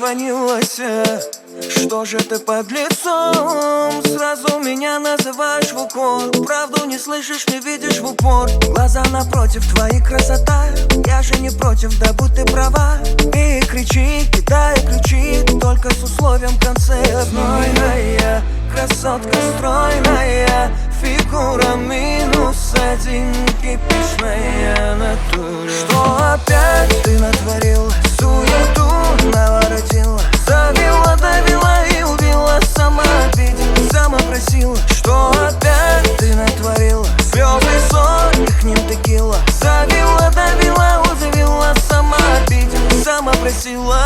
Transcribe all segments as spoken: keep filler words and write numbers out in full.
угомонилась. Что же ты под лицом? Сразу меня называешь в укор. Правду не слышишь, не видишь в упор. Глаза напротив, твои красота. Я же не против, да будь ты права. И кричи, кидай ключи, только с условием в конце. Знойная красотка, стройная фигура, минус один, кипишная натура. Что опять ты натворила? Суету наворотила, завела, довела и убила. Сама обидела, сама просила. Что опять ты натворила? Слезы, соль, их ним текила. Завела, довела, удивила. Сама обидела, сама просила.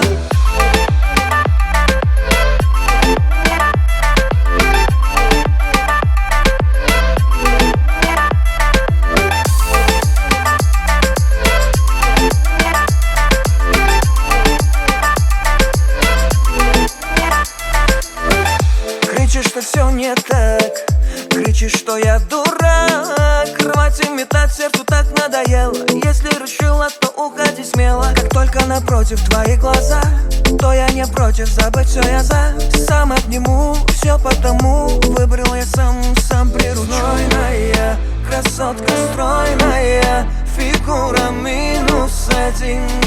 Кричишь, что все не так, кричишь, что я дурак. Рвать и метать сердцу так надоело. Если решила, то уходи смело. Как только напротив твои глаза, то я не против, забыть все я за. Сам обниму, все потому. Выбрал я сам, сам приручу. Знойная красотка, стройная фигура, минус один,